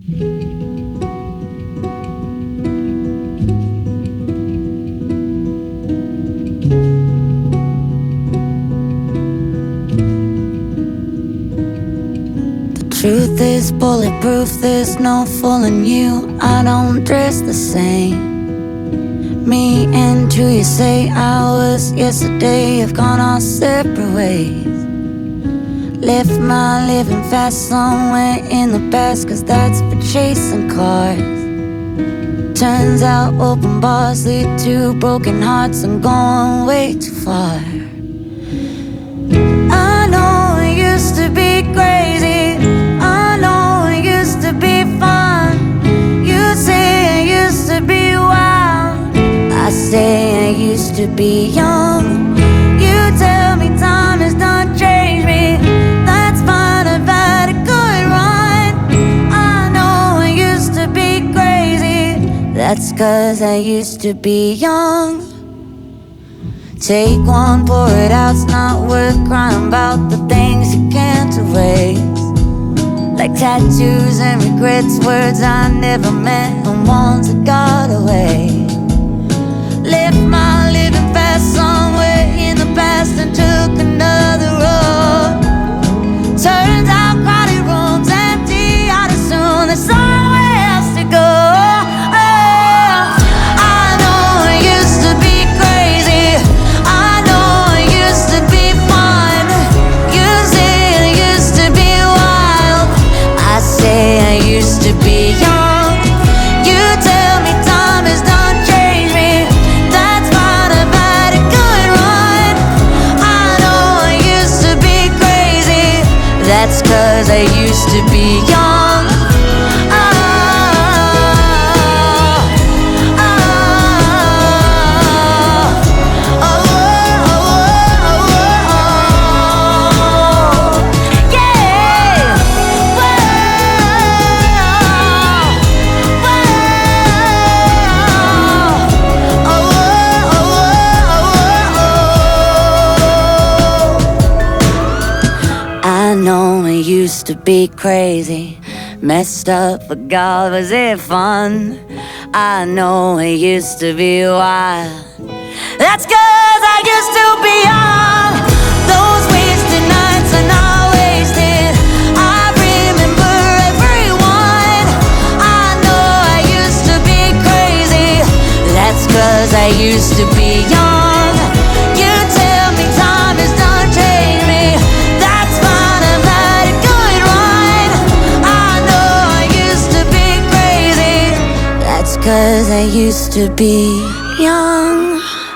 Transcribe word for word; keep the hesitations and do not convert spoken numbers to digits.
Truth is bulletproof, there's no fooling you. I don't dress the same. Me and who you say I was yesterday have gone our separate ways. Left my living fast somewhere in the past, cause that's for chasing cars. Turns out open bars lead to broken hearts. I'm going way too far. I know it used to be crazy, I know it used to be fun. You say I used to be wild, I say I used to be young. You tell me time has not changed me, that's fine, I've had a good run. I know I used to be crazy, that's cause I used to be young. Take one, pour it out, it's not worth crying about the things you can't erase. Like tattoos and regrets, words I never meant and ones that got away. Left my living fast somewhere in the past and took another road. Turns out crowded rooms empty out as soon, there's somewhere else to go. That's cause I used to be young. Oh, oh, oh, oh, oh, oh, yeah. Whoa, whoa, oh, oh, oh, oh. I know it used to be crazy, messed up, but God, was it fun? I know it used to be wild, that's cause I used to be young. Those wasted nights are not wasted, I remember everyone. I know I used to be crazy, that's cause I used to be young. You tell me time has done changed me, that's fine, I've had a good run. I know I used to be crazy, that's cause I used to be young.